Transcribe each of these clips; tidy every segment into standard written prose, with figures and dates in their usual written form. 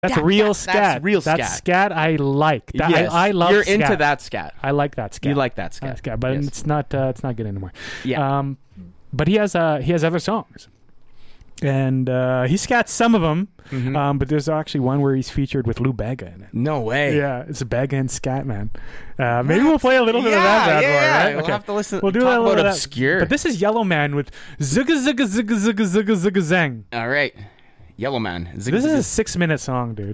That's real scat. That's real scat. That's scat I like. That, Yes. I love You're scat. into that scat. I like that scat. You like that scat. But Yes. it's not good anymore. Yeah. But he has other songs. And he scats some of them, but there's actually one where he's featured with Lou Bega in it. No way. Yeah, it's a Bega and scat, man. Maybe we'll play a little bit of that bad boy, right? We'll have to listen. We'll do talk a little about bit of obscure. But this is Yellow Man with Zugga Zugga Zugga Zugga Zugga Zugga Zang. All right. Yellow Man. This is a 6-minute song, dude.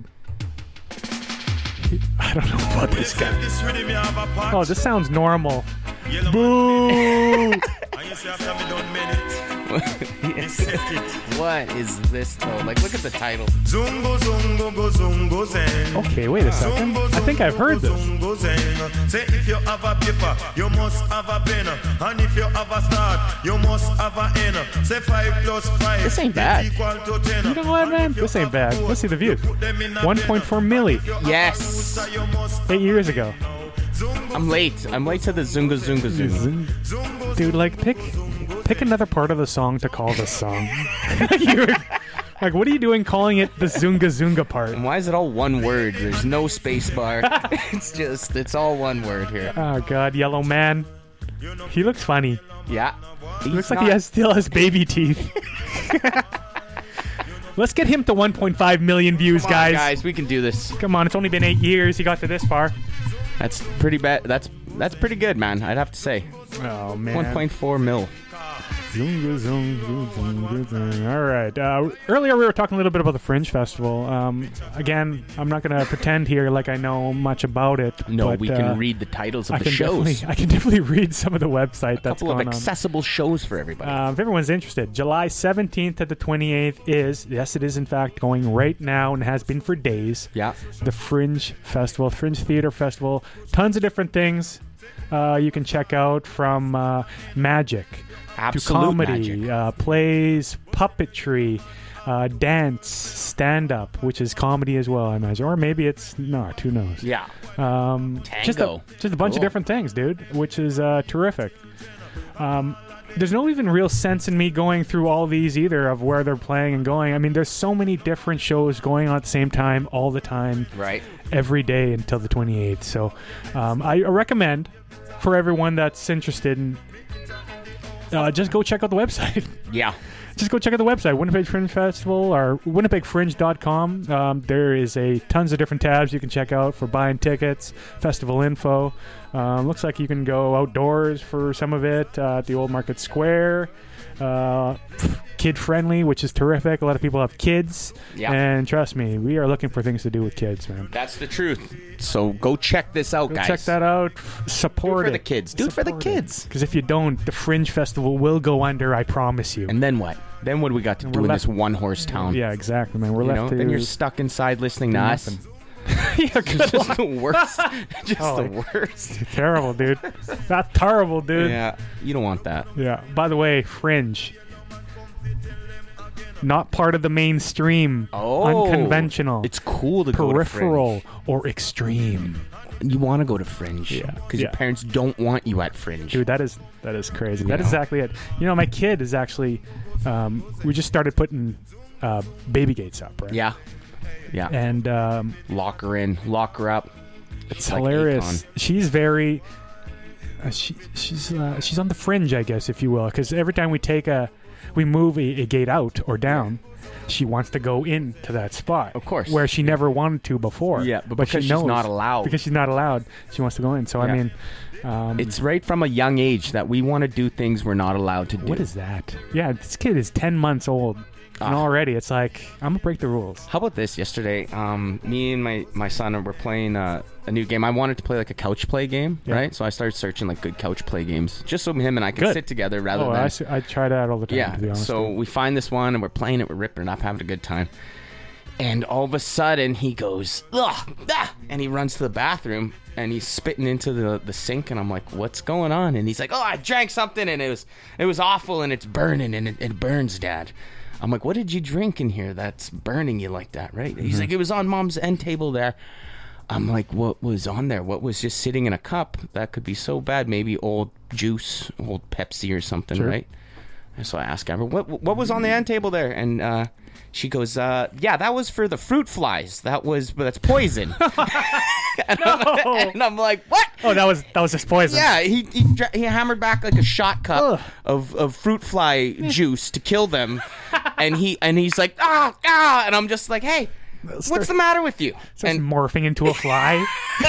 I don't know about this guy. Oh, this sounds normal. Boo! What is this though? Like, look at the title. Okay, wait a second. I think I've heard this. Say if you have a paper, you must have a pen. And if you have a start, you must have a end. Say 5 plus 5. This ain't bad. Equal to 10. You know what, man? This ain't bad. Let's see the views. 1.4 milli. Yes. 8 years ago. I'm late to the Zunga Zunga Zunga. Dude, like, pick another part of the song to call this song. Like, what are you doing calling it the Zunga Zunga part? And why is it all one word? There's no space bar. It's all one word here. Oh, God, Yellow Man. He looks funny. Yeah. He looks like he still has baby teeth. Let's get him to 1.5 million views, Come on, guys. guys, we can do this. Come on, it's only been 8 years. He got to this far. That's pretty bad. That's pretty good, man. I'd have to say. Oh, man. 1.4 mil. All right. Earlier we were talking a little bit about the Fringe Festival. Again, I'm not going to pretend here like I know much about it. No, but, we can read the titles of the shows. I can definitely read some of the website that's A couple of going on. accessible shows for everybody. If everyone's interested, July 17th to the 28th it is in fact going right now and has been for days. Yeah. The Fringe Festival, Fringe Theater Festival. Tons of different things you can check out, from magic Absolute to comedy, magic. plays, puppetry, dance, stand-up, which is comedy as well, I imagine. Or maybe it's not, who knows. Yeah. Just a bunch of Cool. different things, dude, which is terrific. There's no even real sense in me going through all these either of where they're playing and going. I mean, there's so many different shows going on at the same time, all the time, Right. every day until the 28th. So I recommend for everyone that's interested in just go check out the website. Yeah. Just go check out the website, Winnipeg Fringe Festival, or winnipegfringe.com. There is tons of different tabs you can check out for buying tickets, festival info. Looks like you can go outdoors for some of it at the Old Market Square. Kid-friendly, which is terrific. A lot of people have kids. Yeah. And trust me, we are looking for things to do with kids, man. That's the truth. So go check this out, guys. Check that out. Support Do it for it. the kids. Do it for the kids. Because if you don't, the Fringe Festival will go under, I promise you. And then what? Then what do we got to do in this one-horse town? Yeah, exactly, man. We're You left know, to... then you're stuck inside listening to us. nothing. Yeah, good It's just luck. the worst. Just Oh, the worst. Terrible, dude. That's terrible, dude. Yeah, you don't want that. Yeah. By the way, Fringe. Not part of the mainstream. Oh, Unconventional. It's cool to go to peripheral or extreme. You want to go to Fringe. Yeah. Because Yeah. your parents don't want you at Fringe. Dude, that is crazy. That is know. exactly it. You know, my kid is actually... we just started putting baby gates up, right? Yeah. Yeah. And Lock her in. Lock her up. it's like hilarious. Akon. She's very... she's on the fringe, I guess, if you will. Because every time we move a gate out or down, she wants to go into that spot. Of course. Where she never wanted to before. Yeah, but because she she's knows, not allowed. Because she's not allowed, she wants to go in. So, I Yeah. mean... It's right from a young age that we want to do things we're not allowed to do. what is that? Yeah, this kid is 10 months old. And already it's like, I'm going to break the rules. How about this? Yesterday, me and my son were playing a new game. I wanted to play like a couch play game, Yeah. right? So I started searching like good couch play games, just so him and I could Good. sit together rather than... I try that all the time, to be Yeah, honest. so we find this one and we're playing it, we're ripping it up, having a good time. And all of a sudden he goes, ugh, ah, and he runs to the bathroom and he's spitting into the sink, and I'm like, what's going on? And he's like, oh, I drank something and it was awful and it's burning and it burns, Dad. I'm like, what did you drink in here that's burning you like that, right? He's like, it was on Mom's end table there. I'm like, what was on there? What was just sitting in a cup? That could be so bad. Maybe old juice, old Pepsi or something, Sure. right? And so I asked Amber, what was on the end table there? And she goes, yeah, that was for the fruit flies. That's poison. and I'm like, what? Oh, that was just poison. Yeah, he hammered back like a shot cup of fruit fly juice to kill them, and he's like, and I'm just like, hey, what's the matter with you? And morphing into a fly.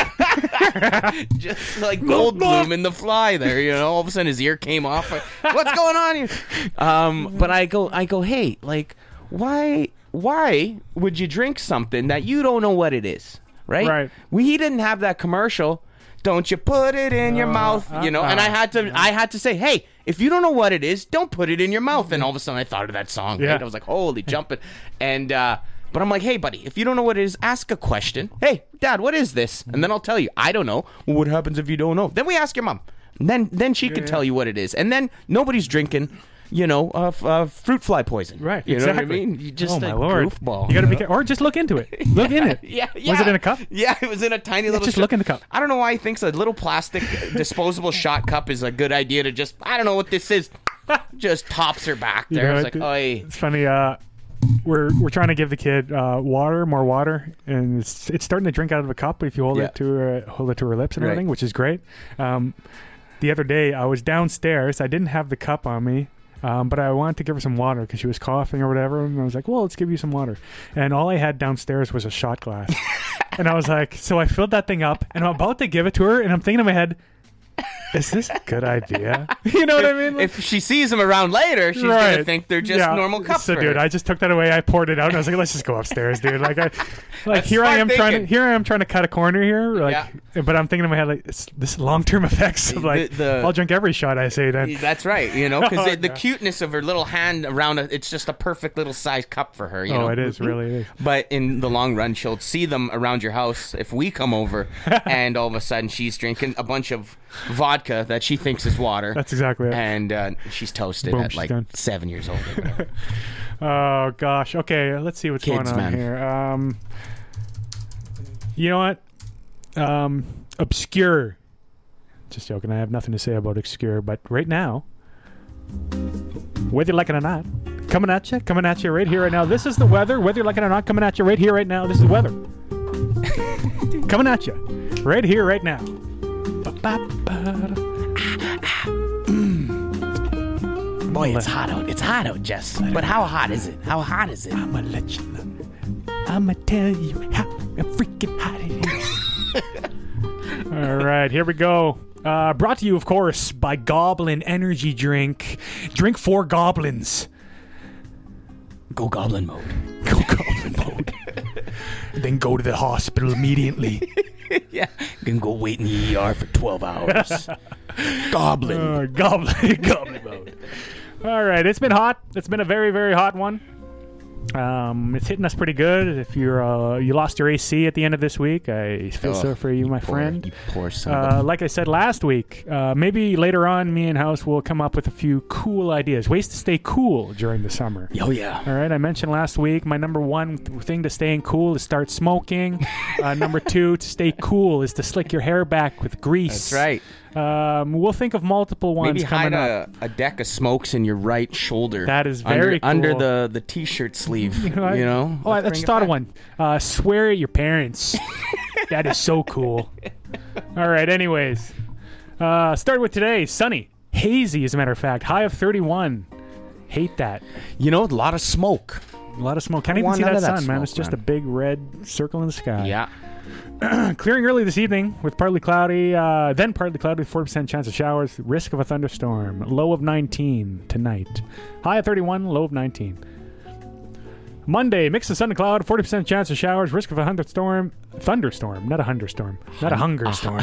Just like Goldblum in The Fly there, you know. All of a sudden his ear came off. Like, what's going on here? But I go, hey, like, why would you drink something that you don't know what it is? Right. He didn't have that commercial. Don't you put it in your mouth, you know? And I had to say, hey, if you don't know what it is, don't put it in your mouth. And all of a sudden I thought of that song. Yeah. Right? I was like, holy jumping. And but I'm like, hey, buddy, if you don't know what it is, ask a question. Hey, Dad, what is this? And then I'll tell you. I don't know. Well, what happens if you don't know? Then we ask your mom. And then she can tell you what it is. And then nobody's drinking, you know, fruit fly poison. Right. You exactly. know what I mean? You just my Lord. goofball. You got to be careful. Or just look into it. Look in it. Yeah. Was it in a cup? Yeah, it was in a tiny little. Just look in the cup. I don't know why he thinks a little plastic disposable shot cup is a good idea to just. I don't know what this is. Just tops her back there. You know, It's like, oi. It's funny. We're trying to give the kid more water, and it's starting to drink out of a cup. But if you hold it to her lips and everything, which is great. The other day I was downstairs. I didn't have the cup on me. But I wanted to give her some water because she was coughing or whatever. And I was like, well, let's give you some water. And all I had downstairs was a shot glass. And I was like, so I filled that thing up and I'm about to give it to her. And I'm thinking in my head, is this a good idea? You know what I mean? Like, if she sees them around later, she's going to think they're just normal cups. So, dude, I just took that away. I poured it out and I was like, let's just go upstairs, dude. Here I am trying to cut a corner here. But I'm thinking in my head, like, this long-term effects of like, I'll drink every shot I say then. That's right, you know, because the cuteness of her little hand around it, it's just a perfect little size cup for her, you know. It is, really is. But in the long run, she'll see them around your house if we come over and all of a sudden she's drinking a bunch of vodka that she thinks is water. That's exactly it. And she's toasted at like 7 years old. Oh, gosh. Okay, let's see what's going on here. You know what? Obscure. Just joking. I have nothing to say about Obscure. But right now, whether you like it or not, coming at you right here, right now. This is the weather. Whether you like it or not, coming at you right here, right now. This is the weather. Coming at you right here, right now. Boy, it's hot out. It's hot out, Jess. But how hot is it? How hot is it? I'ma let you know. I'ma tell you how freaking hot it is. All right, here we go. Brought to you, of course, by Goblin Energy Drink. Drink 4 goblins. Go goblin mode. Go goblin mode. Then go to the hospital immediately. Yeah. Then go wait in the ER for 12 hours. Goblin. Goblin mode. All right, it's been hot. It's been a very, very hot one. It's hitting us pretty good. If you lost your AC at the end of this week, I feel sorry for you, my friend. You poor son. Like I said last week, maybe later on, me and House will come up with a few cool ideas, ways to stay cool during the summer. Oh yeah. All right. I mentioned last week my number one thing to staying cool is start smoking. Number 2 to stay cool is to slick your hair back with grease. That's right. We'll think of multiple ones. Maybe hide coming up. a deck of smokes in your right shoulder. That is very cool. Under the t-shirt sleeve. You know. Oh, I just thought of one. Swear at your parents. That is so cool. All right. Anyways, start with today. Sunny, hazy, as a matter of fact. High of 31. Hate that. You know, a lot of smoke. A lot of smoke. Can't even see that sun, man. It's just a big red circle in the sky. Yeah. Clearing early this evening with partly cloudy, then partly cloudy with 40% chance of showers, risk of a thunderstorm, low of 19 tonight. High of 31, low of 19. Monday, mix of sun and cloud, 40% chance of showers, risk of a thunderstorm, not a hungerstorm, not a hunger storm.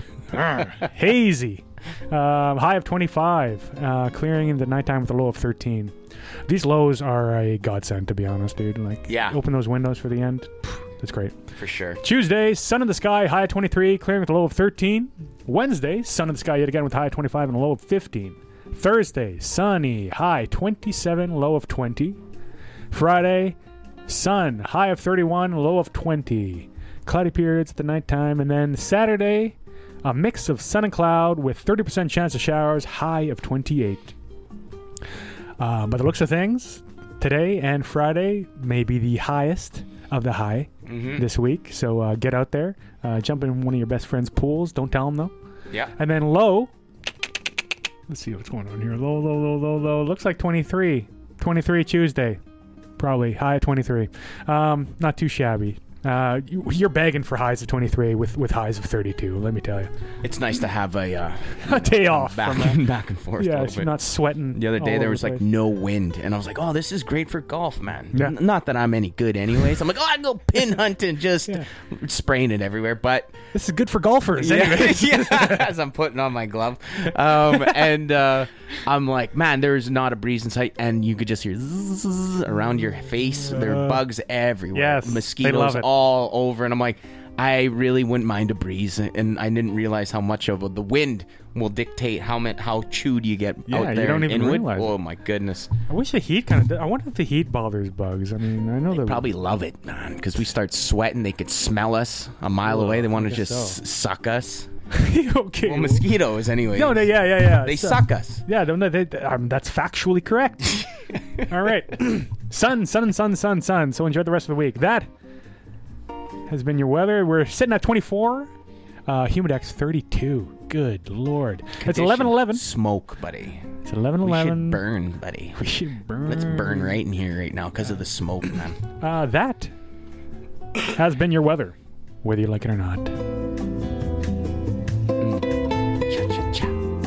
Hazy. High of 25, clearing in the nighttime with a low of 13. These lows are a godsend, to be honest, dude. Open those windows for the end. That's great. For sure. Tuesday, sun in the sky, high of 23, clearing with a low of 13. Wednesday, sun in the sky yet again with high of 25 and a low of 15. Thursday, sunny, high 27, low of 20. Friday, sun, high of 31, low of 20. Cloudy periods at the nighttime. And then Saturday, a mix of sun and cloud with 30% chance of showers, high of 28. By the looks of things, today and Friday may be the highest of the high this week. So get out there, jump in one of your best friend's pools. Don't tell them though. Yeah. And then low. Let's see what's going on here. Low. Looks like 23. 23 Tuesday. Probably high 23. Not too shabby. You're begging for highs of 23 with highs of 32. Let me tell you, It's nice to have a day off. back and forth. Yeah, a so little you're bit. not sweating. The other day all there over was the like place. no wind, and I was like, "Oh, this is great for golf, man." Yeah. Not that I'm any good, anyways. I'm like, "Oh, I go pin hunting, just Yeah. spraying it everywhere." But This is good for golfers. yeah, Anyways. yeah, as I'm putting on my glove, and I'm like, "Man, there's not a breeze in sight," and you could just hear zzz around your face. There are bugs everywhere, yes, they mosquitoes love it. all over, and I'm like, I really wouldn't mind a breeze, and I didn't realize how much of the wind will dictate how chewed you get Yeah, out you there don't in even Inwood. realize Oh it. my goodness, I wish the heat kind of. I wonder if the heat bothers bugs. I mean, I know that probably love it, man, because we start sweating. They could smell us a mile away. They want to guess just so. suck us. okay. Well, mosquitoes, anyway. No, yeah. They So- suck us. Yeah, that's factually correct. All right. Sun. So enjoy the rest of the week. That has been your weather. We're sitting at 24. Humidex 32. Good Lord. It's 11:11. Smoke, buddy. It's We 11:11. should burn, buddy. We should burn. Let's burn right in here right now because of the smoke, man. That has been your weather, whether you like it or not. Cha-cha-cha.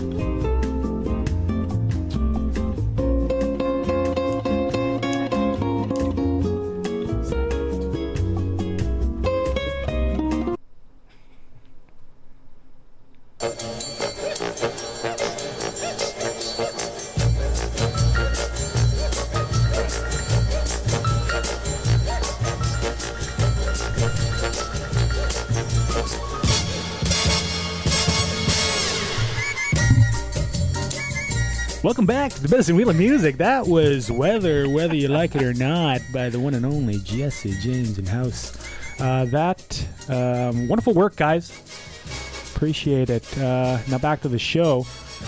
Welcome back to the Medicine Wheel of Music. That was Weather, Whether You Like It or Not, by the one and only Jesse James in house. Wonderful work, guys. Appreciate it. Now back to the show.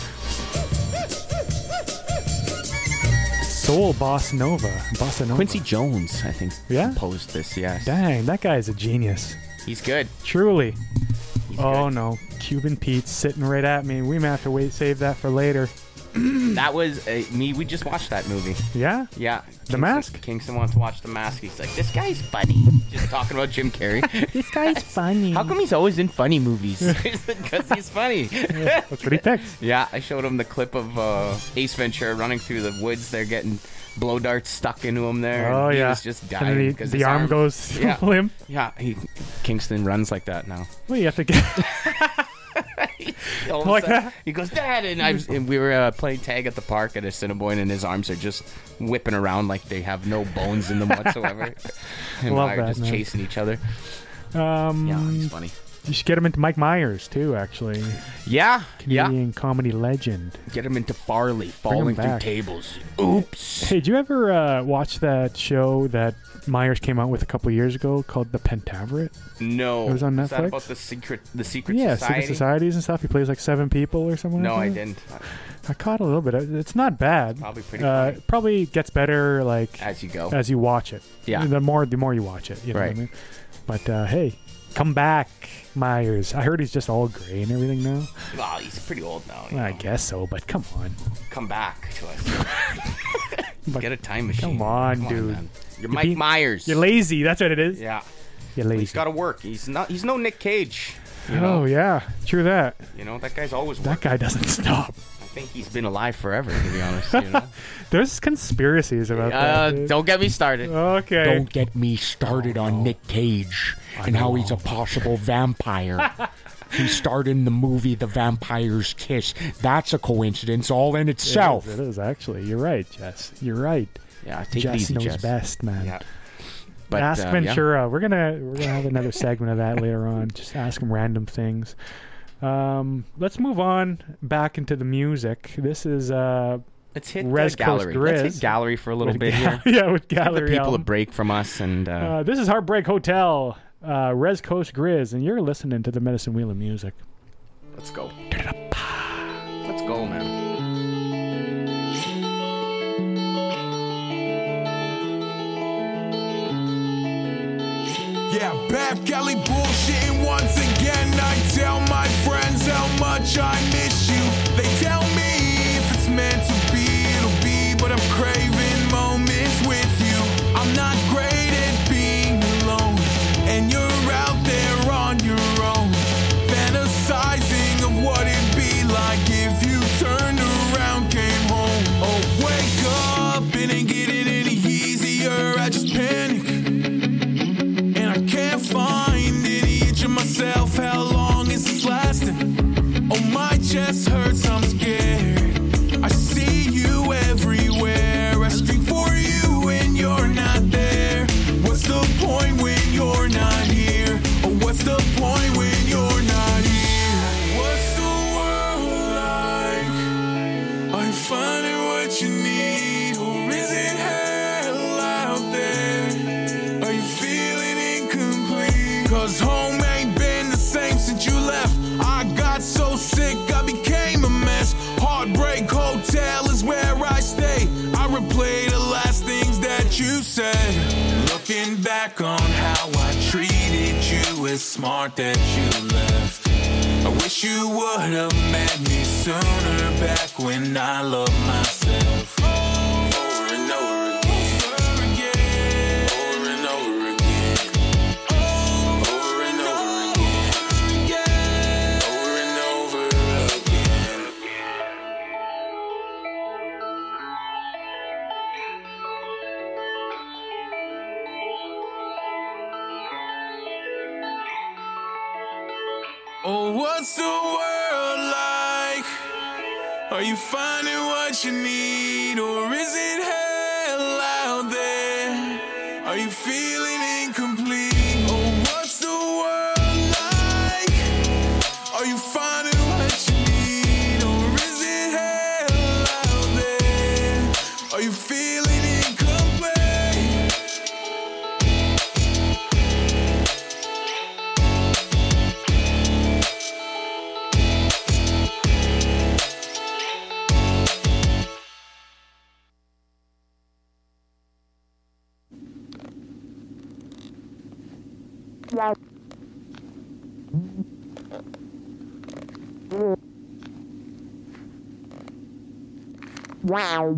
Soul Bossa Nova. Quincy Jones, I think, Yeah? composed this. Yes, Dang, that guy's a genius. he's good. Truly. He's Oh good. no, Cuban Pete's sitting right at me. We may have to save that for later. That was me. We just watched that movie. Yeah? Yeah, Mask? Kingston wants to watch The Mask. He's like, this guy's funny. Just talking about Jim Carrey. This guy's funny. How come he's always in funny movies? Because he's funny. That's what he picks. Yeah, I showed him the clip of Ace Ventura running through the woods. They're getting blow darts stuck into him there. Oh, and yeah. He was just And dying then because the arm goes Yeah. limp. Yeah, Kingston runs like that now. Well, you have to get. All of a Like sudden, that? He goes, Dad, and we were playing tag at the park at Assiniboine, and his arms are just whipping around like they have no bones in them whatsoever. And Love I are that, just man. chasing each other. Yeah, he's funny. You should get him into Mike Myers too. Actually, Yeah, Canadian comedy legend. Get him into Farley, falling through back. tables. Oops. Hey, did you ever watch that show that Myers came out with a couple years ago called The Pentaveret? No. It was on Is that Netflix? about the secret Yeah, society? secret societies and stuff. He plays like 7 people or something. No, like I that. didn't. I caught a little bit. It's not bad. Probably pretty funny. Probably gets better like As you go. as you watch it. Yeah. The more you watch it. You know Right. what I mean? But hey, come back, Myers. I heard he's just all gray and everything now. Well, he's pretty old now. you I know. guess so, but come on. Come back to us. But Get a time machine. come on, dude. man. You're Mike being- Myers. You're lazy. That's what it is. Yeah. You're lazy. He's got to work. He's no Nick Cage. You know? Oh yeah, true that. You know, that guy's always That working. guy doesn't stop. I think he's been alive forever, to be honest. You know? There's conspiracies about that. dude. Don't get me started. Okay. Don't get me started on Nick Cage and how he's a possible vampire. He starred in the movie The Vampire's Kiss. That's a coincidence all in itself. It is actually. You're right, Jess. You're right. Yeah, take it Jess easy, knows Jess. best, man. Yeah. But, Ask yeah. Ventura. We're gonna have another segment of that later on. Just ask him random things. Let's move on back into the music. This is Let's hit Rez Coast gallery. Let's Grizz. hit gallery for a little with bit here. yeah, with Give the gallery. people a album. break from us and This is Heartbreak Hotel, Rez Coast Grizz, and you're listening to the Medicine Wheel of Music. let's go. Let's go, man. Yeah, back alley bullshitting once again. I tell my friends how much I miss you. They tell me if it's meant to be, it'll be. But I'm craving moments with you. I'm not great at being alone, and you're out there on your own, fantasizing of what it'd be like if you turned around, came home. Oh, wake up, it ain't getting any easier. I just panic, and I can't find any itch in myself. How long is this lasting? Oh, my chest hurts, I'm scared. I see you everywhere. I scream for you and you're not there. What's the point when you're not here? Oh, what's the point when you're not here? What's the world like? Are you finding what you need? Or is it hell out there? Are you feeling incomplete? 'Cause home ain't been the same since you left. I got so sick, I became a mess. Heartbreak Hotel is where I stay. I replay the last things that you said. Looking back on how I treated you, it's smart that you left. I wish you would have met me sooner, back when I loved myself. Over and over again. Over and over again. Over and over again. Over and over again. Oh, what's the world like? Are you finding what you need? Or is it hell out there? Are you feeling incomplete? Oh, what's the world like? Are you finding what you need? Or is it hell out there? Are you feeling incomplete? Wow.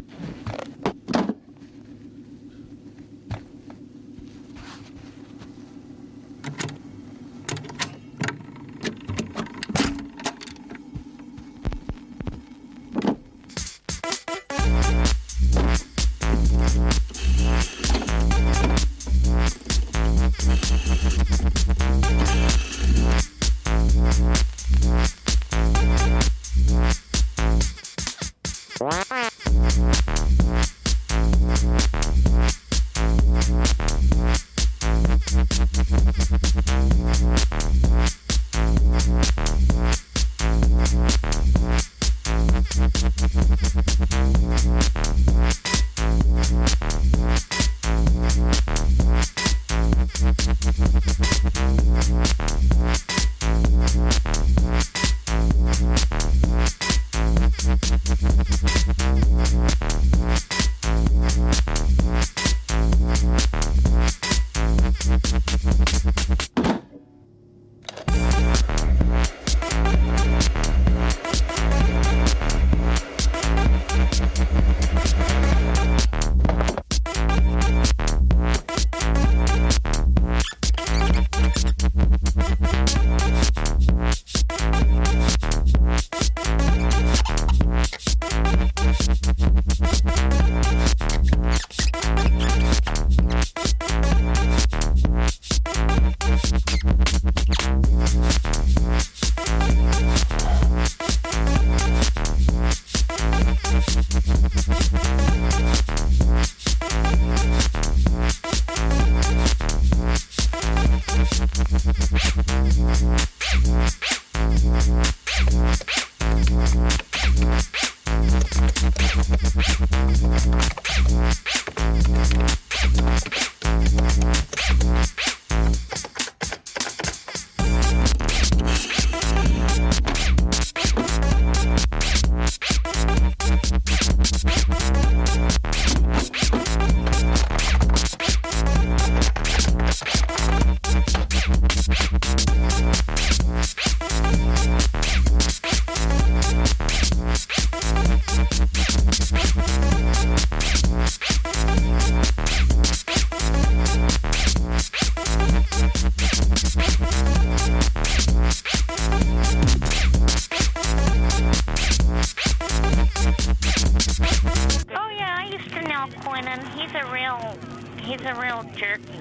turkey.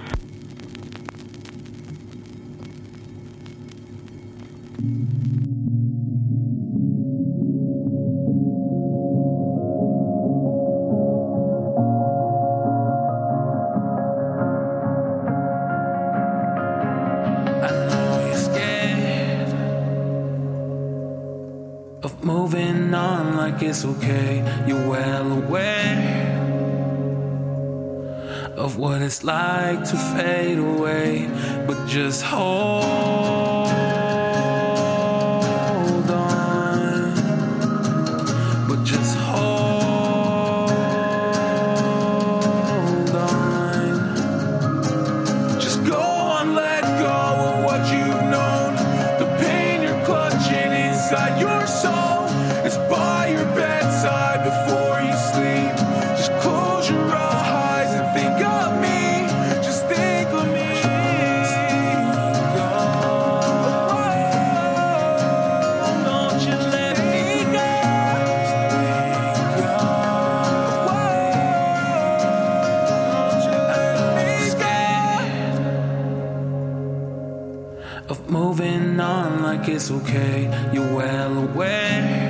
Moving on like it's okay. You're well aware of what it's like to fade away, but just hold on. But just hold on. Just go on, let go of what you've known. The pain you're clutching inside your soul. It's by your bedside before you sleep. Just close your eyes and think of me. Just think of me. Don't you let me go. Don't you let me go. Of moving on like it's okay. You're well aware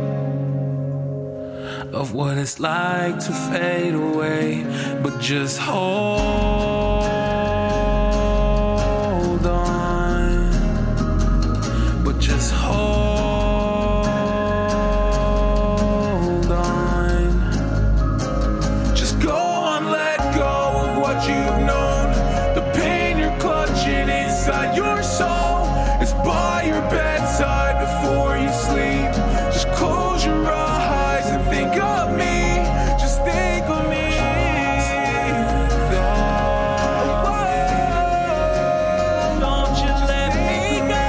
of what it's like to fade away, but just hold on. But just hold on. Just go on, let go of what you've known. The pain you're clutching inside your soul is by your bedside before you sleep. Just close your eyes and think of me. Just think of me. Don't you let me go.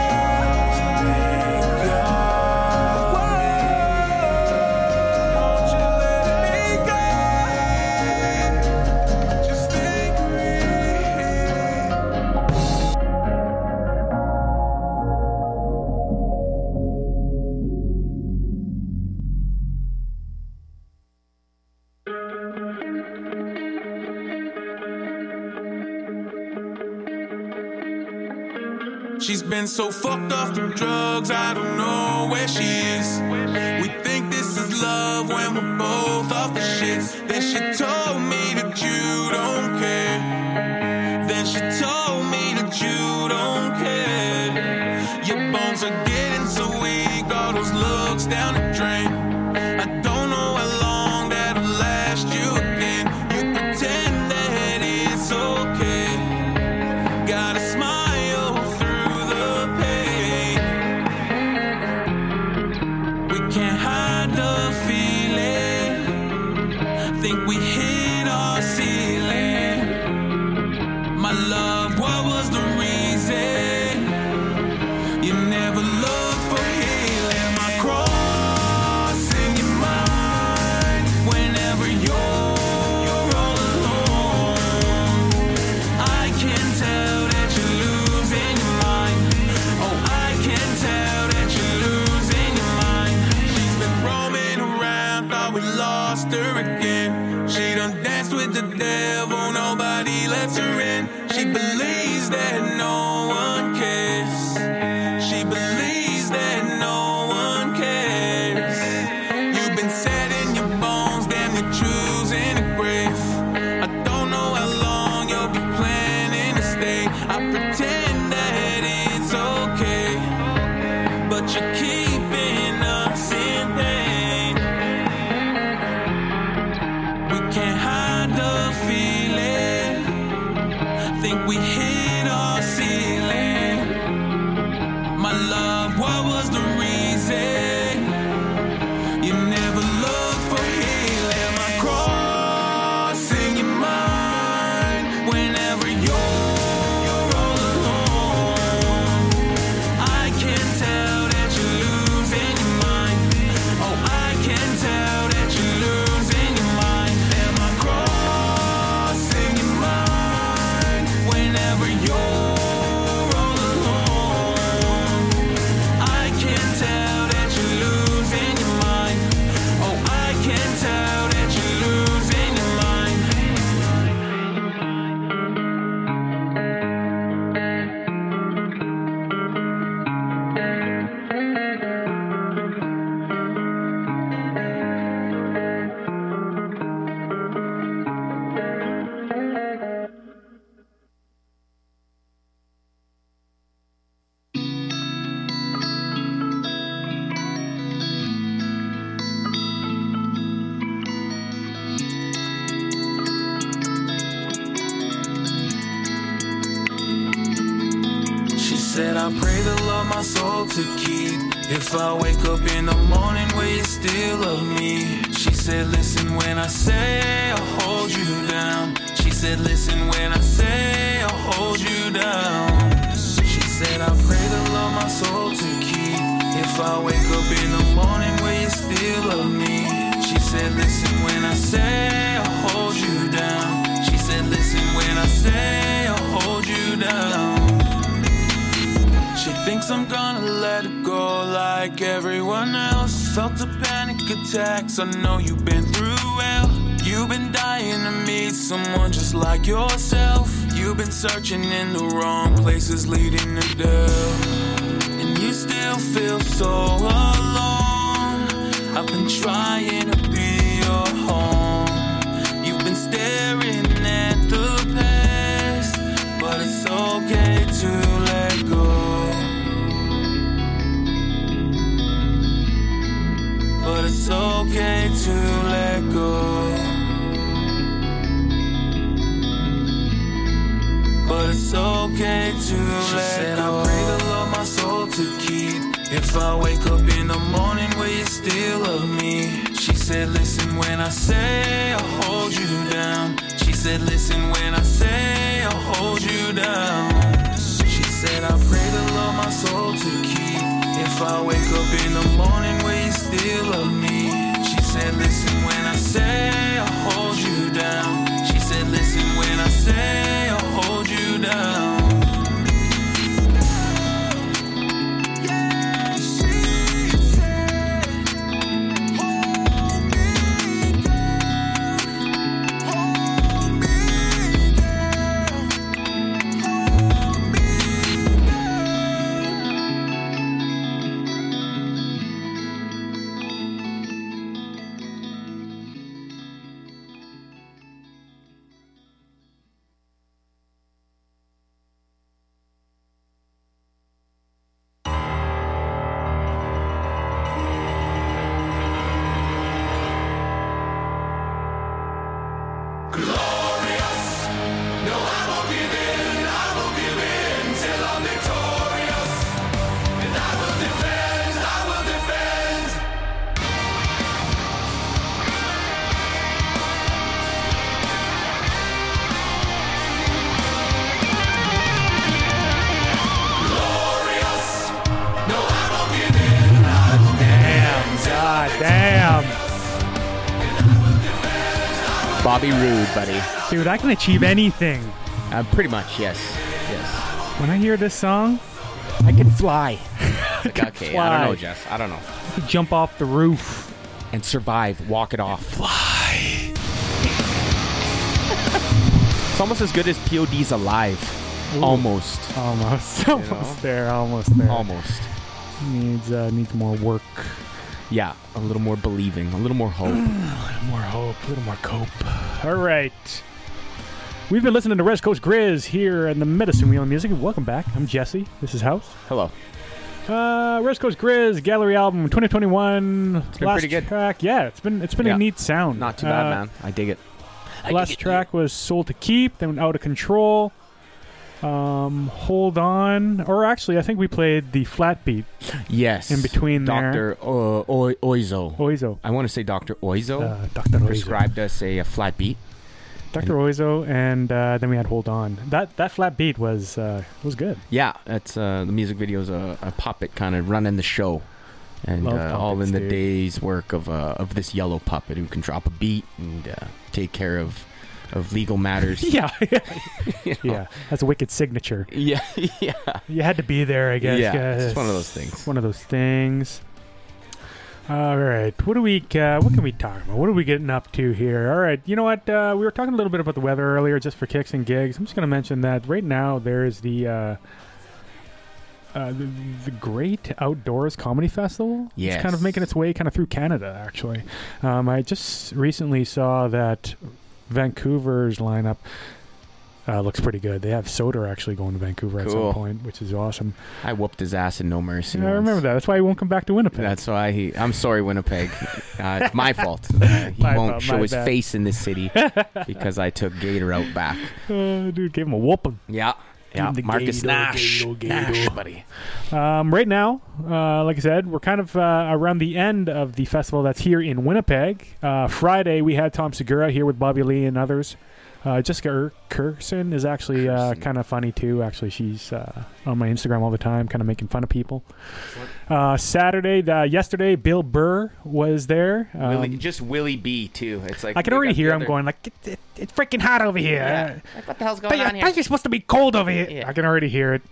Don't you let me go. Just think of me. She's been so fucked off the drugs, I don't know where she is. We think this is love when we're both off the shits. Then she told me that you don't care. Then she told me that you don't care. Your bones are getting so weak, all those looks down the drain. I don't know how long that'll last you again. You pretend that it's okay. Gotta smile. Can't hide the feeling. Think we hit our ceiling. My love, what was the reason? You never looked for healing. My cross in your mind. Whenever you're all alone, I can tell that you're losing your mind. Oh, I can tell that you're losing your mind. Roaming around, thought we lost her again. She done danced with the devil, nobody lets her in. She believes that no one cares. She believes that no one cares. You've been set in your bones, damn, you're choosing a grave. I don't know how long you'll be planning to stay. I pretend that it's okay, but you're keeping us in pain. We can't hide the feeling. said, I pray the Lord my soul to keep. If I wake up in the morning, will you still love me? She said, listen when I say I'll hold you down. She said, listen when I say I'll hold you down. She said, I pray the Lord my soul to keep. If I wake up in the morning, will you still love me? She said, listen when I say I'll hold you down. She said, listen when I say I'll hold you down. She thinks I'm gonna let it go like everyone else. Felt a panic attacks, I know you've been through hell. You've been dying to meet someone just like yourself. You've been searching in the wrong places leading to death. And you still feel so alone. I've been trying to be your home. You've been staring at the past, but it's okay to let go. But it's okay to let go. But it's okay to let go. She said, I pray the Lord my soul to keep. If I wake up in the morning, will you still love me? She said, listen when I say I'll hold you down. She said, listen when I say I'll hold you down. She said, I pray the Lord my soul to keep. If I wake up in the morning, will you still love me? She said, listen when I say I'll hold you down. She said, listen when I say I'll hold you down. Yeah, she said, hold me down, hold me down, hold me Damn. Bobby Roode, buddy. Dude, I can achieve anything. Pretty much, yes. Yes. When I hear this song, I can fly Okay, I don't know, Jess. I don't know. I could jump off the roof. and survive. Walk it off. Fly. It's almost as good as POD's Alive. Ooh. Almost. Almost know? there. Almost there. Almost. Needs more work. Yeah, a little more believing, a little more hope. A little more hope, a little more cope. All right. We've been listening to West Coast Grizz here in the Medicine Wheel of Music. Welcome back. I'm Jesse. This is House. Hello. West Coast Grizz Gallery album 2021. It's been pretty good. Track. Yeah, it's been a neat sound. Not too bad, man. I dig it. Last track was Soul to Keep, then Out of Control. Hold On. Or actually, I think we played the flat beat. Yes. In between there. Dr. Oizo. Oizo. I want to say Dr. Oizo. Dr. Oizo. Prescribed us a flat beat. Dr. Oizo, and then we had Hold On. That flat beat was good. Yeah, that's the music video is a puppet kind of running the show, and all in the day's work of this yellow puppet who can drop a beat and take care of legal matters. Yeah, You know? yeah. That's a wicked signature. Yeah, yeah. You had to be there, I guess. Yeah, it's just one of those things. One of those things. All right, what can we talk about? What are we getting up to here? All right, you know what? We were talking a little bit about the weather earlier, just for kicks and gigs. I'm just going to mention that right now there is the Great Outdoors Comedy Festival. Yes. It's kind of making its way kind of through Canada, actually. I just recently saw that Vancouver's lineup looks pretty good. They have Soder actually going to Vancouver at some point, which is awesome. I whooped his ass in No Mercy. Yeah, I remember that. That's why he won't come back to Winnipeg. That's why I'm sorry, Winnipeg. It's my fault. He won't show his face in this city because I took Gator out back. Dude, gave him a whooping. Yeah. Yeah, the Marcus Gator, Nash. Gator. Nash, buddy. Right now, like I said, we're kind of around the end of the festival that's here in Winnipeg. Friday, we had Tom Segura here with Bobby Lee and others. Jessica Kirsten is actually kind of funny too. Actually, she's on my Instagram all the time, kind of making fun of people. Yesterday, Bill Burr was there. Just Willie B too. It's like I can already hear him going like, "It's freaking hot over here. Yeah. Like, what the hell's going on I here? think you're supposed to be cold over here." Yeah. I can already hear it.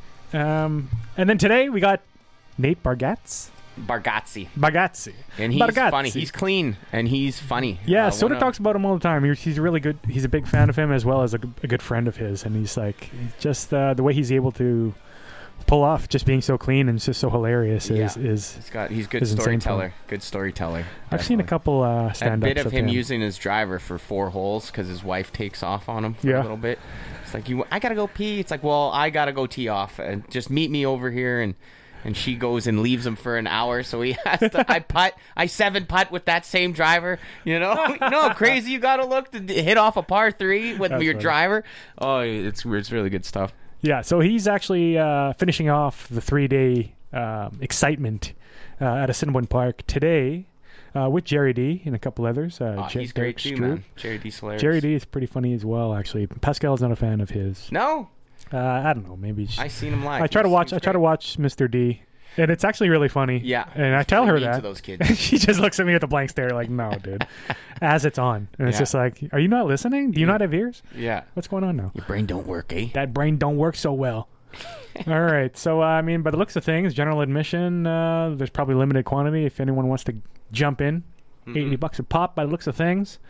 And then today we got Nate Bargatze. Bargatze. And he's funny. He's clean and he's funny. Yeah, Soda talks about him all the time. He's really good. He's a big fan of him as well as a good friend of his. And he's like, just the way he's able to pull off just being so clean and it's just so hilarious is he's good storyteller. Good storyteller. I've seen a couple stand-ups. A bit of him using his driver for 4 holes because his wife takes off on him for a little bit. It's like, I gotta go pee. It's like, well, I gotta go tee off and just meet me over here. And she goes and leaves him for an hour, so he has to. I 7-putt with that same driver. You know how crazy you gotta look to hit off a par 3 with your driver. Oh, it's really good stuff. Yeah, so he's actually finishing off the 3-day excitement at Assiniboine Park today with Jerry D and a couple others. He's great too, man. Jerry D's hilarious. Jerry D is pretty funny as well, actually. Pascal's not a fan of his. No. I don't know. Maybe I seen him live. I try to watch Mr. D, and it's actually really funny. Yeah, and I tell her mean that. to those kids. She just looks at me with a blank stare, like, "No, dude." As it's on, and it's just like, "Are you not listening? Do you not have ears? Yeah. What's going on now? Your brain don't work, eh? That brain don't work so well." All right. So I mean, by the looks of things, general admission, there's probably limited quantity. If anyone wants to jump in, $80 a pop. By the looks of things,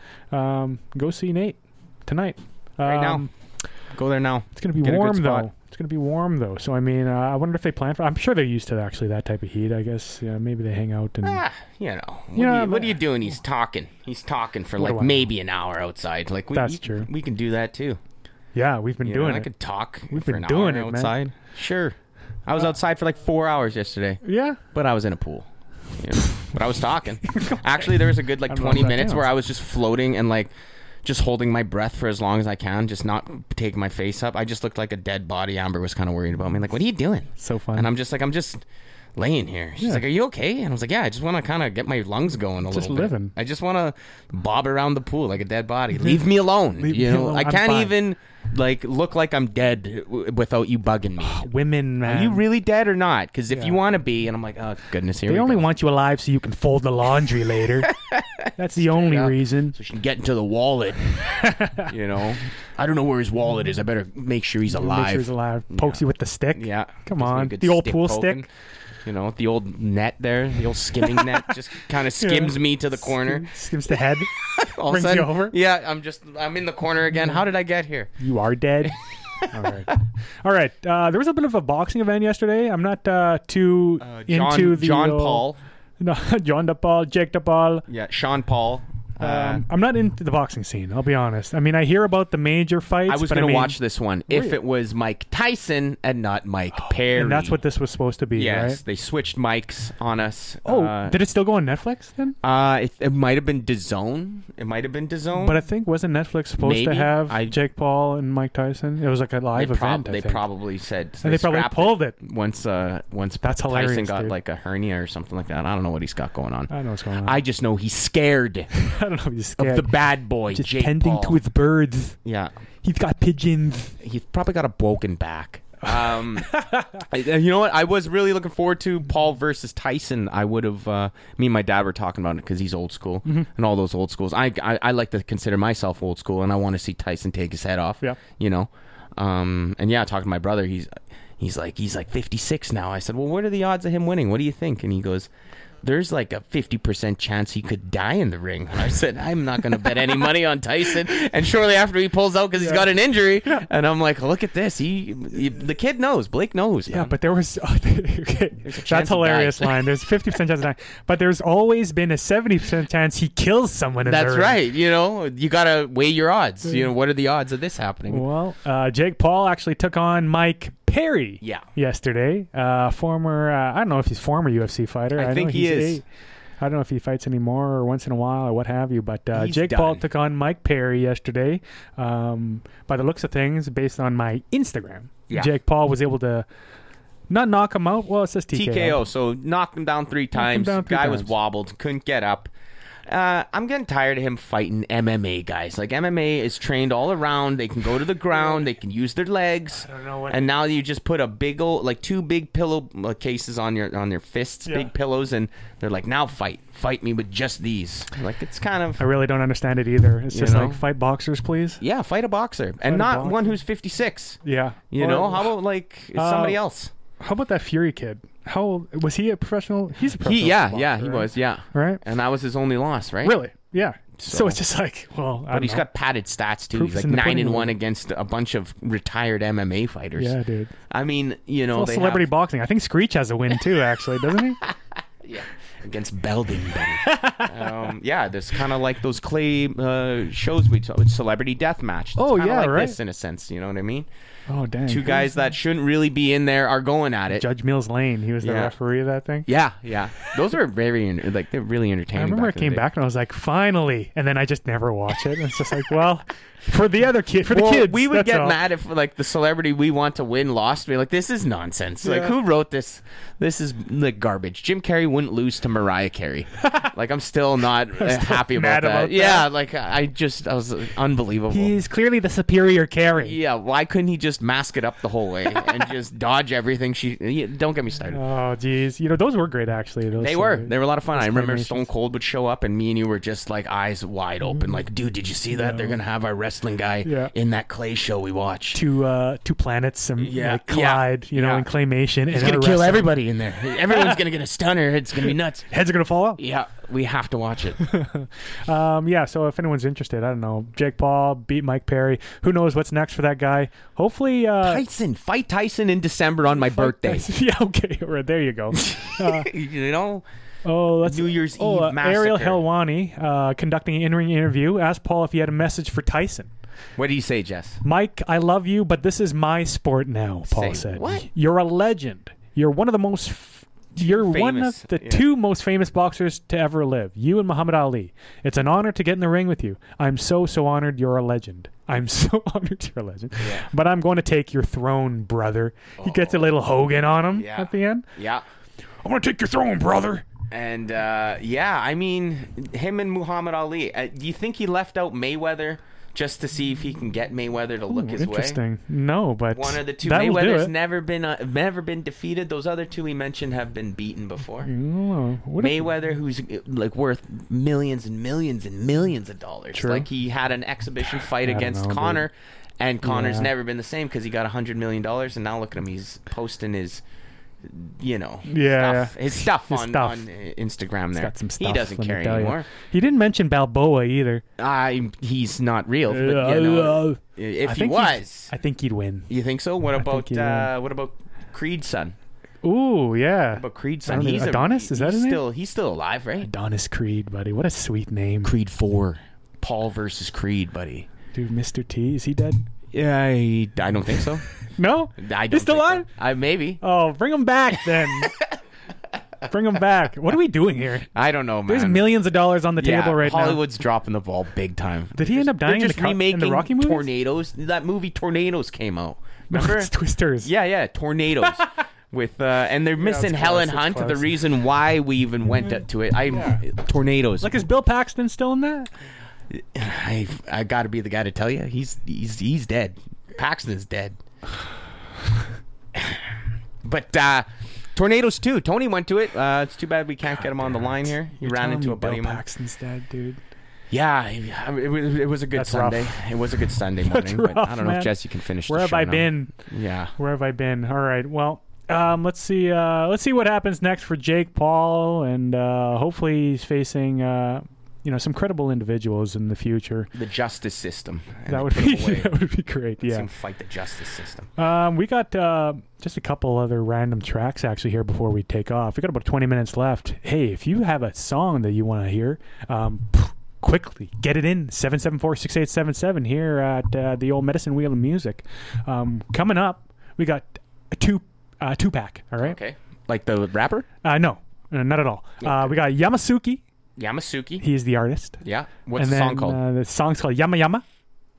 go see Nate tonight. Right now. Go there now. It's going to be warm, though. It's going to be warm, though. So, I mean, I wonder if they plan for... I'm sure they're used to actually that type of heat, I guess. Yeah, maybe they hang out and... What are you doing? He's talking. He's talking for like maybe an hour outside. Like That's true. We can do that, too. Yeah, we've been doing it. I could talk We've for been an doing hour it, outside. man. Sure. I was outside for like 4 hours yesterday. Yeah. But I was in a pool. But I was talking. Actually, there was a good like 20 minutes where I was just floating and like... just holding my breath for as long as I can, just not taking my face up. I just looked like a dead body. Amber was kind of worried about me. Like, what are you doing? So fun. And I'm just laying here. She's like, are you okay? And I was like, yeah, I just want to kind of get my lungs going a little bit. Just living. I just want to bob around the pool like a dead body. Leave me alone. Leave me alone. I can't even like look like I'm dead without you bugging me. Women, man. Are you really dead or not? Because if you want to be, and I'm like, oh goodness, here they only want you alive so you can fold the laundry later. That's the only reason. So she can get into the wallet. I don't know where his wallet is. I better make sure he's alive. Make sure he's alive. Pokes you with the stick. Yeah. Come on. The old pool stick. The old net there, the old skimming net just kind of skims me to the corner. Skims the head. All brings of a sudden, you over. Yeah, I'm in the corner again. How did I get here? You are dead. All right. There was a bit of a boxing event yesterday. I'm not too into the... John Paul. No, John DePaul, Jake DePaul. Yeah, Sean Paul. I'm not into the boxing scene, I'll be honest. I mean, I hear about the major fights. I was going to watch this one if it was Mike Tyson and not Mike Perry. And that's what this was supposed to be, yes, right? They switched mics on us. Did it still go on Netflix then? It might have been DAZN. But I think, wasn't Netflix supposed to have Jake Paul and Mike Tyson? It was like a live event, I think. They probably said... And they probably pulled it. Once that's Tyson hilarious, got dude. like a hernia or something like that. I don't know what he's got going on. I don't know what's going on. I just know he's scared. I don't know if he's scared. Of the bad boy, just Jake tending Paul. to his birds. Yeah. He's got pigeons. He's probably got a broken back. You know what? I was really looking forward to Paul versus Tyson. I would have... me and my dad were talking about it because he's old school. Mm-hmm. And all those old schools. I like to consider myself old school, and I want to see Tyson take his head off. Yeah. And yeah, talking to my brother, he's like 56 now. I said, well, what are the odds of him winning? What do you think? And he goes... there's like a 50% chance he could die in the ring. I said, I'm not going to bet any money on Tyson. And shortly after he pulls out because he's got an injury. Yeah. And I'm like, look at this. The kid knows. Blake knows. Yeah, man. but there was... that's hilarious line. There's 50% chance of dying. But there's always been a 70% chance he kills someone in the ring. That's right. You got to weigh your odds. What are the odds of this happening? Well, Jake Paul actually took on Mike Perry yesterday. Former, I don't know if he's former UFC fighter. I think he is. I don't know if he fights anymore or once in a while or what have you, but Jake done. Paul took on Mike Perry yesterday. By the looks of things, based on my Instagram, Yeah. Jake Paul was able to not knock him out. Well, it says TKO. TKO, so knocked him down 3 times. Guy was wobbled, couldn't get up. I'm getting tired of him fighting MMA guys. Like, MMA is trained all around. They can go to the ground. They can use their legs. I don't know what. And now you just put a big old, like 2 big pillow cases on your fists, big pillows, and they're like, now fight me with just these. Like, it's kind of. I really don't understand it either. It's just know? like, fight boxers, please. Yeah, fight a boxer, and not one who's 56. Yeah. You know, how about like somebody else? How about that Fury kid? How old was he? A professional? He's a professional. He boxer, was, yeah. Right. And that was his only loss, right? Really? Yeah. So it's just like, well, But he's got padded stats too. Proof's He's in like the 9-1 pudding. against a bunch of retired MMA fighters. Yeah, dude. I mean, you know, Well, they celebrity have, boxing. I think Screech has a win too, actually, doesn't he? yeah, against Belding. Yeah, there's kind of like those clay shows we saw with Celebrity Deathmatch. Oh, kinda yeah, like right. this in a sense. You know what I mean? Oh, dang. 2 guys that shouldn't really be in there are going at it. Judge Mills Lane. He was the Yeah. referee of that thing. Yeah. Those are they're really I entertaining. remember I came back and I was like, finally. And then I just never watch it. And it's just like, well, for the other kid, for the kids. We would that's get all. mad if like the celebrity we want to win lost. We're like, this is nonsense. Like, who wrote this? This is like garbage. Jim Carrey wouldn't lose to Mariah Carey. Like, I'm still not happy about mad that. about that. Yeah, like I was unbelievable. He's clearly the superior Carey. Yeah, why couldn't he just mask it up the whole way and just dodge everything? Don't get me started. Oh, geez. You know, those were great, actually. Those They were a lot of fun. I remember claymation. Stone Cold would show up, and me and you were just like eyes wide open, like, dude, did you see that? They're gonna have our wrestling guy in that clay show we watched. Two planets and like, collide, you know, in claymation. He's and gonna kill everybody in there. Everyone's gonna get a stunner. It's gonna be nuts. Heads are gonna fall off. Yeah, we have to watch it. Yeah, so if anyone's interested, I don't know. Jake Paul beat Mike Perry. Who knows what's next for that guy? Hopefully, Fight Tyson in December on my birthday. Yeah, okay, all right, there you go. You know. Oh, let's New Year's Eve massacre. Ariel Helwani conducting an in-ring interview asked Paul if he had a message for Tyson. What do you say, Jess? Mike, I love you, but this is my sport now, Paul Say said. what? You're a legend. You're one of the most... You're one Famous, of the 2 most famous boxers to ever live. You and Muhammad Ali. It's an honor to get in the ring with you. I'm so honored you're a legend. I'm so honored you're a legend. Yeah. But I'm going to take your throne, brother. He gets a little Hogan on him at the end. Yeah. I'm going to take your throne, brother. And I mean, him and Muhammad Ali. Do you think he left out Mayweather just to see if he can get Mayweather to look his way? Interesting. No, but One of the 2. that will do Mayweather's it. never been defeated. Those other 2 he mentioned have been beaten before. Oh, what if- Mayweather, who's like worth millions and millions and millions of dollars. True. Like, he had an exhibition fight I don't against know, Conor, and Conor's Yeah. never been the same because he got $100 million, and now look at him. He's posting his, Yeah, stuff, his stuff His on stuff. on Instagram. There, got some stuff, he doesn't let me care tell you. anymore. He didn't mention Balboa either. He's not real. But, if he was, I think he'd win. you think so? What about think he'd win. what about Creed's son? Ooh, yeah. What about Creed's I son? don't know, Adonis? Is that his name? He's still alive, right? Adonis Creed, buddy. What a sweet name. Creed 4, Paul versus Creed, buddy. Dude, Mr. T, is he dead? Yeah, I don't think so. No? I don't He's still think so. alive? Maybe. Oh, bring him back then. Bring him back. What are we doing here? I don't know, man. There's millions of dollars on the table right now. Hollywood's dropping the ball big time. Did he end up dying They're in just the remaking Rocky movies? Tornadoes. That movie Tornadoes came out. No, Remember? it's Twisters. Yeah, Tornadoes. With and they're missing it's Helen close, it's Hunt. The close. reason why we even went to it. Tornadoes. Like, is Bill Paxton still in that? I got to be the guy to tell you. He's dead. Paxton is dead. But Tornadoes 2. Tony went to it. It's too bad we can't get him on the line here. He ran into a buddy of Bill mine. Paxton's dead, dude. Yeah, it was a good That's Sunday. rough. It was a good Sunday morning. Rough, but I don't know man. if Jesse can finish. Where the have show I now. been? Yeah. Where have I been? All right. Well, let's see. Let's see what happens next for Jake Paul, and hopefully he's facing some credible individuals in the future. The justice system. And That they would put be him away. that would be great. Let's Yeah. him fight the justice system. We got just a couple other random tracks actually here before we take off. We got about 20 minutes left. Hey, if you have a song that you want to hear, quickly get it in 774-6877 here at the old Medicine Wheel of Music. Coming up, we got a two-pack. All right. Okay. Like the rapper? No, not at all. We got Yamasuki. Yamasuki. He is the artist. Yeah. What's And the then, song called? The song's called Yama Yama.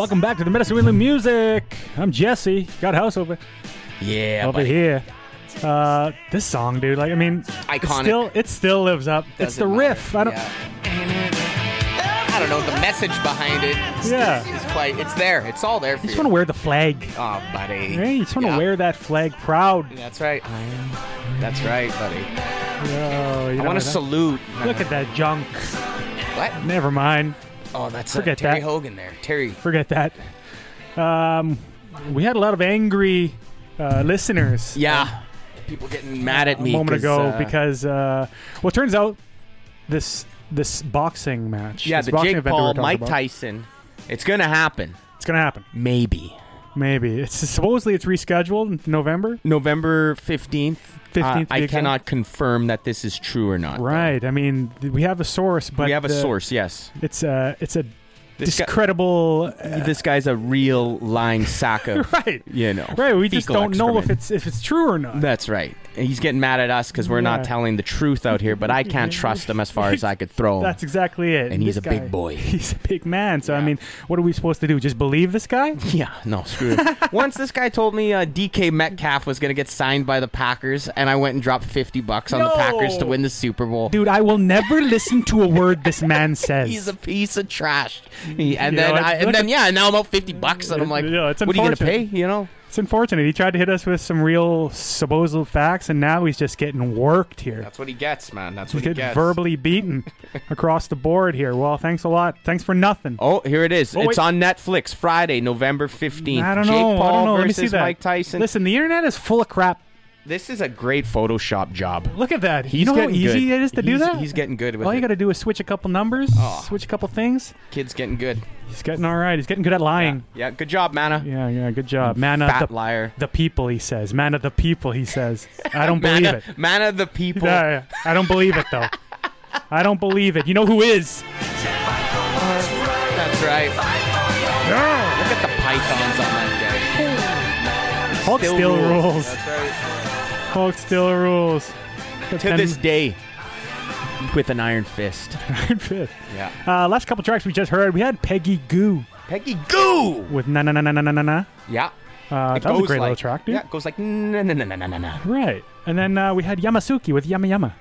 welcome back to the Medicine Wheeling Music. I'm Jesse. Got a house over Yeah, over buddy. here. This song, dude. Like, I mean, Iconic. It still lives up. It's the Doesn't riff. matter. I don't. I don't know. The message behind it. Yeah. Is quite. It's there. It's all there for You you. just want to wear the flag. Oh, buddy. Right? You just want to Yeah. wear that flag proud. That's right. That's right, buddy. Oh, you I know want to that- salute. Look at that junk. What? Never mind. Oh, that's Forget Terry that. Hogan there. Terry. Forget that. We had a lot of angry listeners. Yeah. People getting mad at a me moment 'cause, ago because well, it turns out this boxing match, yeah, this the boxing Jake event that we're Paul talking Mike about, Tyson. It's gonna happen. it's gonna happen. Maybe Maybe it's supposedly it's rescheduled in November. November 15th. 15th to be I exact. cannot confirm that this is true or not. Right. I mean, we have a source, but We have a source. Yes. It's a This guy- discreditable. This guy's a real lying sack of. Right. You know. Right. We just fecal don't know excrement. if it's true or not. That's right. And he's getting mad at us because we're Yeah. not telling the truth out here, but I can't trust him as far as I could throw him. That's exactly it. And he's This a big guy- boy. He's a big man. So I Yeah. mean, what are we supposed to do? Just believe this guy? Yeah, no, screw it. Once this guy told me DK Metcalf was going to get signed by the Packers, and I went and dropped $50 on the No. Packers to win the Super Bowl. Dude, I will never listen to a word this man says. He's a piece of trash. And You then, know, look at- now I'm out $50, and I'm like, Yeah, it's what are you going to pay? unfortunate. You know? It's unfortunate. He tried to hit us with some real supposed facts, and now he's just getting worked here. That's what he gets, man. That's He's what he getting gets. verbally beaten across the board here. Well, thanks a lot. Thanks for nothing. Oh, here it is. Oh, It's wait. on Netflix, Friday, November 15th. I don't Jake know. Paul I don't know. Let me versus see that. Mike Tyson. Listen, the internet is full of crap. This is a great Photoshop job. Look at that. He's you know how getting easy good. it is to do that? He's getting good with All it. you got to do is switch a couple numbers, Oh. switch a couple things. Kid's getting good. He's getting all right. He's getting good at lying. Yeah, good job, Mana. Yeah, good job. Man Fat of the, liar. the people, he says. Man of the people, he says. I don't believe Mana, it. Mana the people. Yeah, I don't believe it, though. I don't believe it. You know who is? That's right. Look at the pythons on that guy. Hulk still rules. That's right. Hulk still rules. To this day, with an iron fist. Fifth. Yeah. Last couple tracks we just heard, we had Peggy Goo Peggy Goo. with Na Na Na Na Na Na Na. Yeah. That was a great little track, dude. Yeah, it goes like na na na na na na na. Right. And then we had Yamasuki with Yama Yama.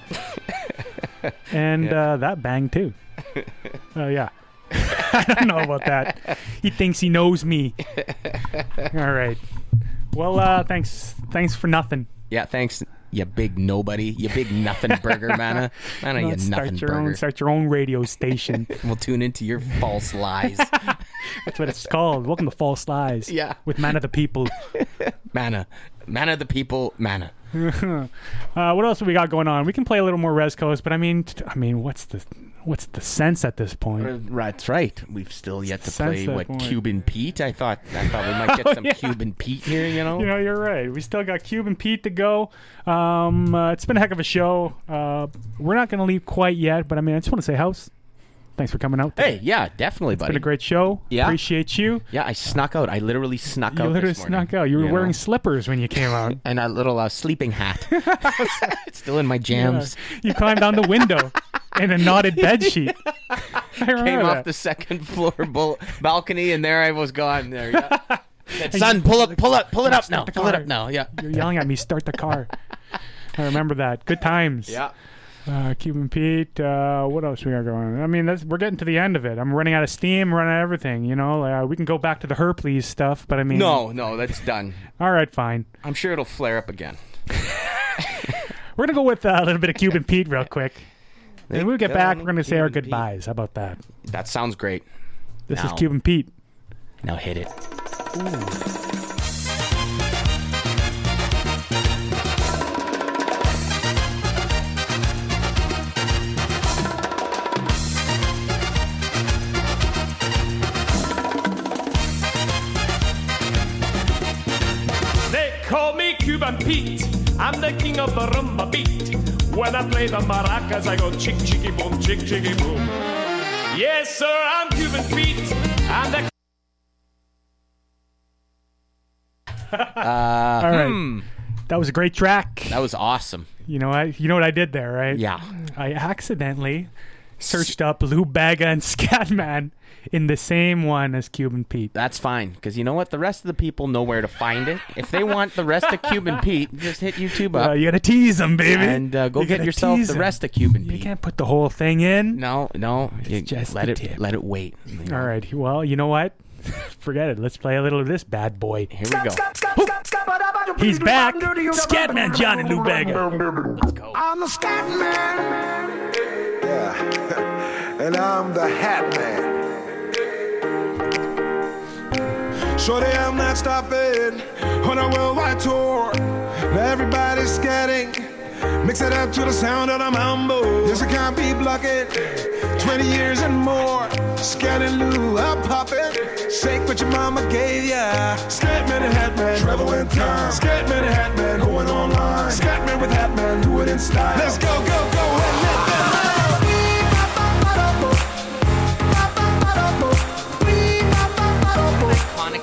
And that banged too. Yeah. I don't know about that. He thinks he knows me. All right. Well, thanks for nothing. Yeah, thanks, you big nobody. You big nothing burger, Mana. Mana, you nothing burger. Start your own radio station. We'll tune into your false lies. That's what it's called. Welcome to False Lies. Yeah. With Man of the People. Mana. Mana the people, Mana. What else have we got going on? We can play a little more Res Coast, but I mean, what's the sense at this point? That's right. We've still yet to Sense play that what point. Cuban Pete. I thought we might get some yeah. Cuban Pete here. You know. You know, you're right. We still got Cuban Pete to go. It's been a heck of a show. We're not going to leave quite yet, but I mean, I just want to say, House, thanks for coming out today. Hey, yeah, definitely, It's buddy. been a great show. Yeah. Appreciate you. Yeah, I snuck out. I literally snuck You out. literally this morning, snuck out. You were know? wearing slippers when you came out. and a little sleeping hat. It's still in my jams. Yeah. You climbed down the window in a knotted bed sheet. I remember Came off that. the second floor balcony, and there I was gone. There, yeah. Said, son, pull it up now. the Pull it car. up now. Yeah. You're yelling at me, start the car. I remember that. Good times. Yeah. Cuban Pete. What else we got going on? I mean, we're getting to the end of it. I'm running out of steam, running out of everything. You know, we can go back to the Herplease stuff, but I mean, No, that's done. All right, fine. I'm sure it'll flare up again. We're gonna go with a little bit of Cuban Pete real quick, and when we get back, we're gonna say our Cuban Pete. goodbyes. How about that? That sounds great. This is Now. Cuban Pete. Now hit it. They call me Cuban Pete. I'm the king of the rumba beat. When I play the maracas, I go chick chicky boom, chick chicky boom. Yes, sir, I'm Cuban Pete. I'm the All right, that was a great track. That was awesome. You know what I did there, right? Yeah. I accidentally searched up Lou Bega and Scatman in the same one as Cuban Pete. That's fine, because you know what? The rest of the people know where to find it. If they want the rest of Cuban Pete, just hit YouTube up. You gotta tease them, baby. And go get yourself the rest of Cuban Pete. You can't put the whole thing in. No. You just let the it tip. let it wait. All right. Well, you know what? Forget it. Let's play a little of this bad boy. Here we go. He's back. Scatman John and Lou Bega. Let's go. I'm the Scat Man. Yeah. And I'm the Hat Man. Shorty, I'm not stopping on a worldwide tour. Now everybody's scatting. Mix it up to the sound of the mambo. Yes, I can't be blocking. 20 years and more. Scatting Lou, I'm popping. Shake what your mama gave ya. Scatman and Hatman, travel in time. Scatman and Hatman, going online. Scatman with Hatman, do it in style. Let's go, go, go, and let them know. Iconic.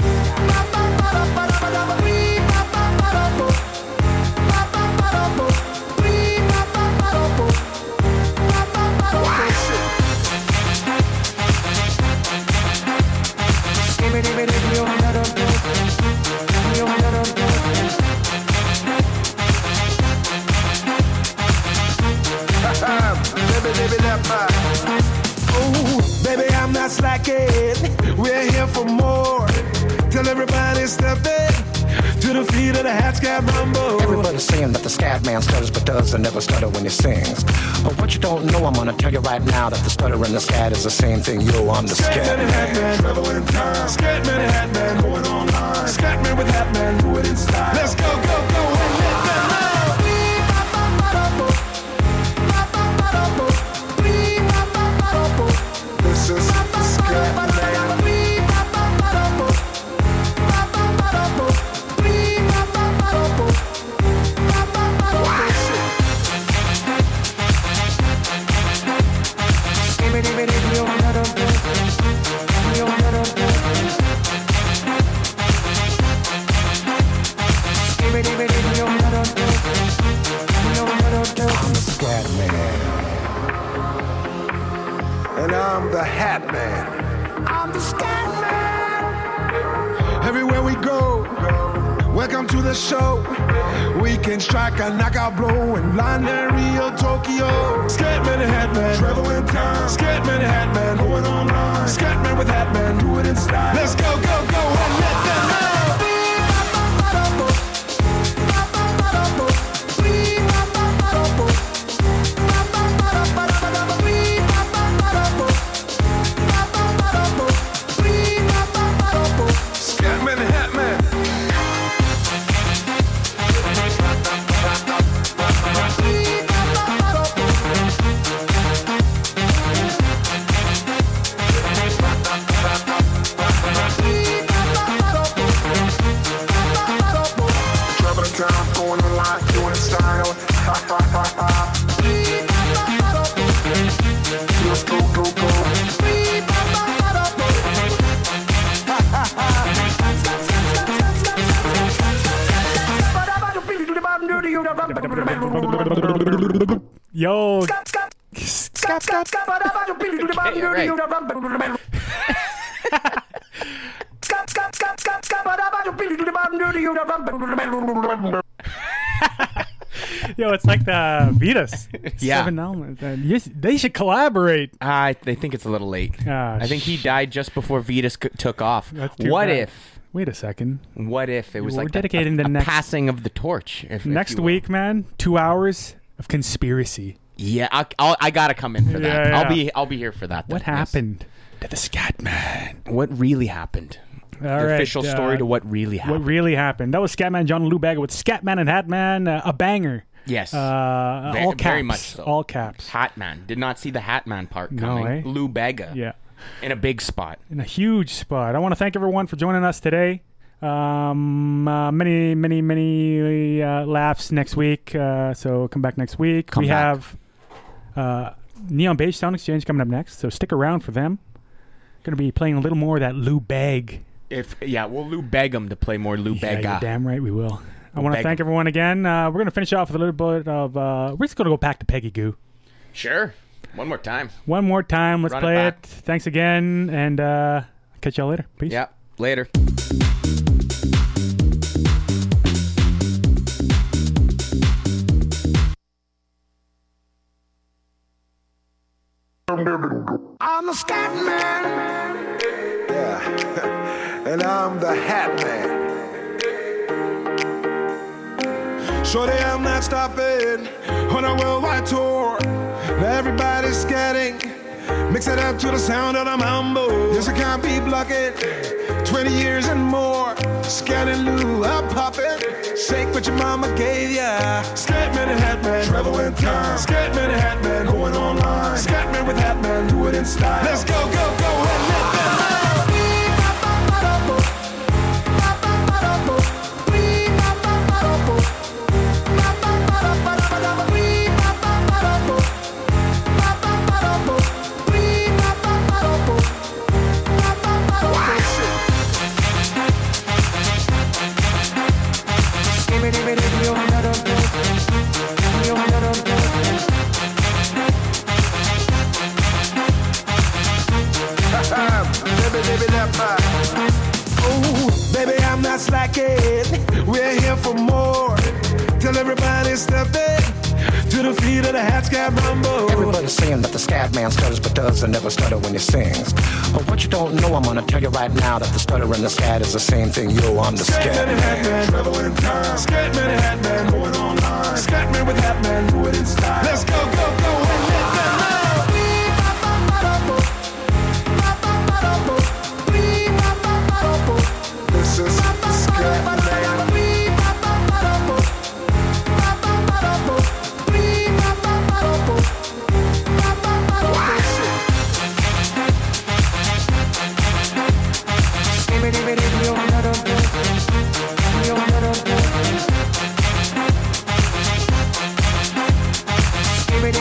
Oh, baby, I'm not slacking. We're here for more. Tell everybody step in to the feet of the Hat Scat Rumble. Everybody's saying that the Scat Man stutters but does and never stutter when he sings. But what you don't know, I'm gonna tell you right now that the stutter and the scat is the same thing. Yo, I'm the Scat Scatman and Hatman, travel in time. Scatman and Hatman, going online. Scatman with Hatman, do it in style. Let's go, go, go, and let them know. This is Scatman. And I'm the Hat Man. I'm the Scat Man. Everywhere we go, welcome to the show. We can strike a knockout blow in London, Rio, Tokyo. Scatman and Hatman, travel in time. Scatman and Hatman, going online. Scatman with Hatman, do it in style. Let's go, go, go, and let them know. Scatman and Hatman. Traveling town, going online, doing style. Let's go, go, go. Yo. Yo, it's like the Vetus. Yeah. Seven elements. They should collaborate. I think it's a little late. I think he died just before Vetus took off. That's too What bad. if? Wait a second. What if it was We're like dedicating a the next- passing of the torch? If Next you will. week, man, 2 hours of conspiracy. Yeah, I gotta come in for that. Yeah. I'll be here for that. What then, yes. happened to the Scatman? What really happened? All The right, official story to what really happened. What really happened? That was Scatman John and Lou Bega with Scatman and Hatman, a banger. Yes. All caps. Very much so. All caps. Hatman. Did not see the Hatman part No, coming. eh? Lou Bega. Yeah. In a big spot. In a huge spot. I want to thank everyone for joining us today. Many laughs next week. So come back next week. We have Neon Beige Sound Exchange coming up next. So stick around for them. Going to be playing a little more of that Lou Beg. We'll Lou Beg him to play more Lou Yeah, Bega. you're damn right we will. I We'll want to beg thank him. everyone again. We're going to finish off with a little bit of... we're just going to go back to Peggy Goo. Sure. One more time. One more time. Let's Run it play back. it. Thanks again, and catch y'all later. Peace. Yeah. Later. I'm the scat man. Yeah. And I'm the hat man. Shorty, I'm not stopping on a worldwide tour. Now everybody's scatting. Mix it up to the sound of the mambo. Yes, I can't be blocking. 20 years and more. Scanning Lou, I'm popping. Shake what your mama gave ya. Scatman and Hatman, travel in time. Scatman and Hatman, going online. Scatman with Hatman, do it in style. Let's go, go, go, and let them know. Oh, baby, I'm not slacking. We're here for more. Tell everybody step in to the feet of the Hat Scat Rumble. Everybody's saying that the scat man stutters but doesn't never stutter when he sings. But what you don't know, I'm gonna tell you right now that the stutter and the scat is the same thing. Yo, I'm the scat Scatman and Hatman, travel in time. Scatman and Hatman, going online. Scatman with Hatman, do it in style. Let's